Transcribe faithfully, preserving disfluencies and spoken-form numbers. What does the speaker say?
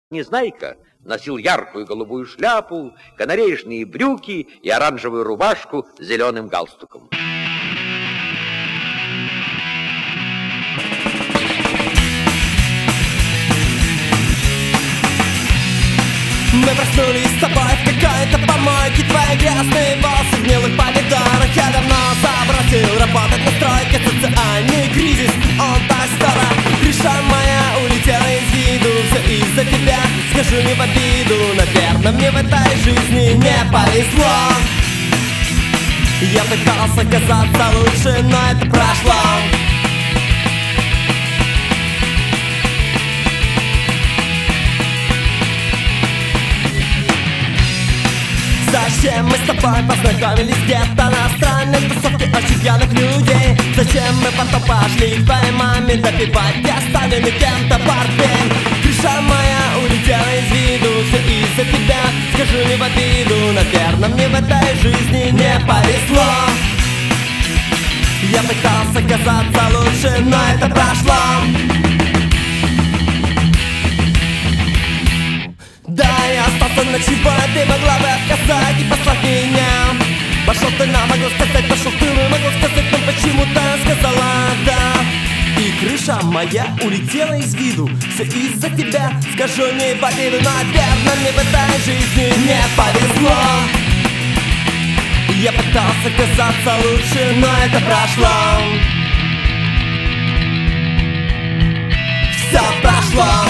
Незнайка носил яркую голубую шляпу, канареечные брюки и оранжевую рубашку с зеленым галстуком. Мы проснулись с тобой в какой-то помойке. Твои грязные волосы в гнилых помидорах. Я давно забросил работать на стройке. Социальный кризис, он так скоро. Крыша моя улетела из виду. Все из-за тебя, скажу не в обиду. Наверное, мне в этой жизни не повезло. Я пытался казаться лучше, но это прошло. Зачем мы с тобой познакомились где-то на странной тусовке очень пьяных людей? Зачем мы потом пошли к твоей маме допивать оставленный кем-то портвейн? Крыша моя улетела из виду, все из-за тебя, скажу не в обиду. Наверное, мне в этой жизни не повезло. Я пытался казаться лучше, но это прошло. Да, я остался ночевать, ты могла бы отказать и послать меня. Пошел ты на, могла сказать, пошел ты, ну могла сказать, но почему-то сказала да. И крыша моя улетела из виду, все из-за тебя, скажу не в обиду. Наверное, мне в этой жизни не повезло. Я пытался казаться лучше, но это прошло. Все прошло.